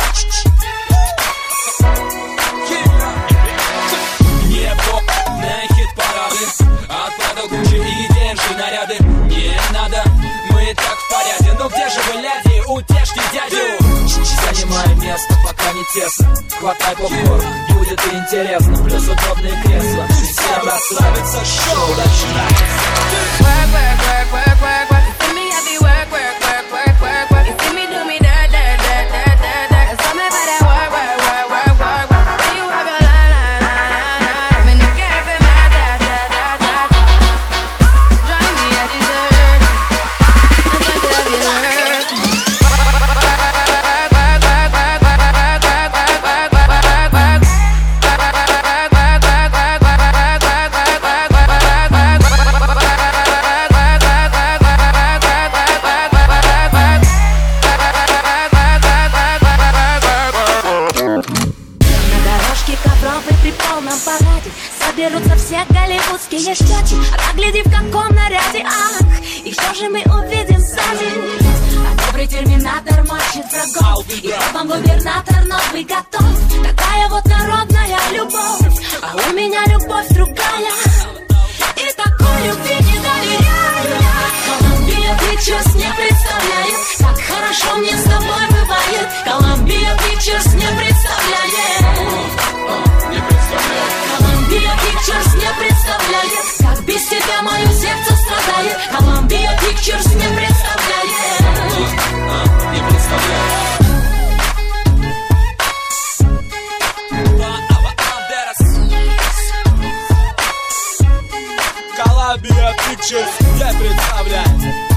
Непонятные хит-парады, откладывал кучи и держи наряды. Не надо, мы и так в порядке. Но где же вы, ляди, утешьте дядю? Занимай место, пока не тесно. Хватай попкорн, будет интересно. Плюс удобные кресла. Всем расслабиться, шоу начинается. Work, work, work, work, work, work. You see me heavy work, work, work, work, work, work. You see me do me dirt, dirt, dirt, dirt, dirt, dirt. And tell me about that work, work, work, work, work, work. When you have your line, line, line, line. I'm in the cafe, my da, da, da, da. Drive me a dessert. I'm gonna tell you work. Соберутся все голливудские штаты. Оглядев, в каком наряде, ах, и что же мы увидим сами? А добрый терминатор мочит врагов, и потом губернатор новый готов. Такая вот народная любовь, а у меня любовь другая. И такой любви не доверяю я. Колумбия Pictures не представляет, как хорошо мне с тобой бывает. Колумбия Pictures не представляет. Columbia Pictures не представляет, как без тебя мое сердце страдает. Columbia Pictures не представляет. Не представляет. Columbia Pictures не представляет.